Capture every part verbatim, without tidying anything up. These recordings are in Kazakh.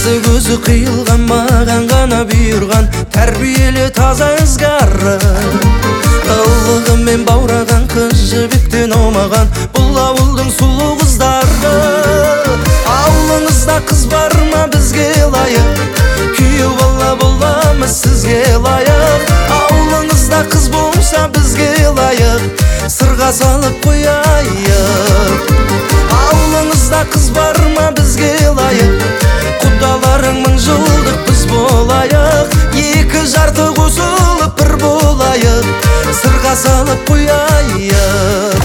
Есі көзі қиылған маған ғана бұйырған тәрбиелі таза ызгары. Қылығымен баураған қыз жібектен аумаған бұл ауылдың сұлу қыздары. Ауылыңызда қыз бар ма бізге лайық? Күйеу бала боламыз сізге лайық. Ауылыңызда қыз болса бізге лайық, сырға салып қояйық. Ауылыңызда қыз бар ма бізге лайық? Құдаларың мың жылдық біз болайық. Екі жарты қосылып бір болайық, сырға салып қояйық.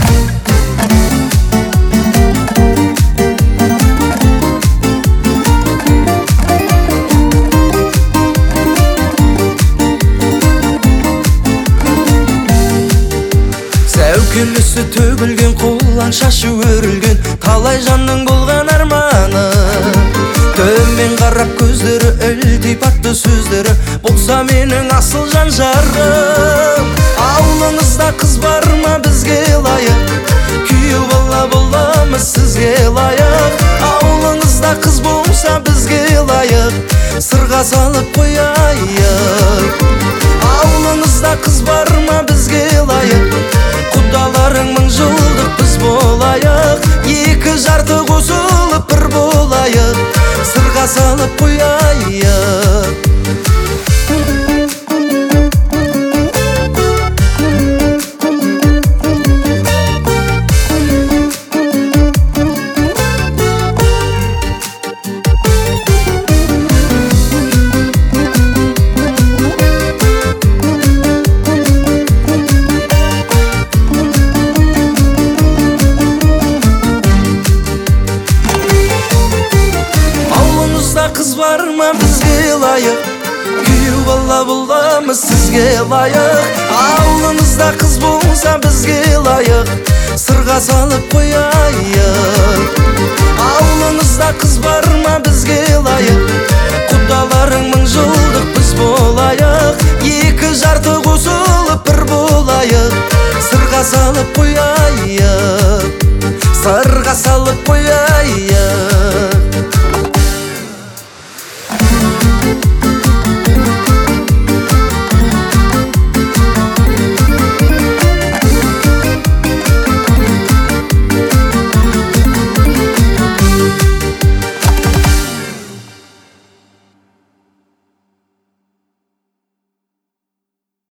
Сәукелесі төгілген, қолаң шашы өрілген, талай жанның болған арманы. Төмен қарап көздері ілтип атты сөздері, болса менің асыл жан жарым. Ауылыңызда қыз бар ма бізге лайық? Күйеу бала боламыз сізге лайық. Ауылыңызда қыз болса бізге лайық, сырға салып қояйық. Ауылыңызда қыз бар ма бізге лайық? Құдаларың мың жылдық біз болайық. Екі жарты қосылып бір болайық, сырға салып қояйық. Қыз бар ма бізге лайық? Күйеу бала боламыз сізге лайық. Ауылыңызда қыз болса бізге лайық, сырға салып қояйық. Ауылыңызда қыз бар ма бізге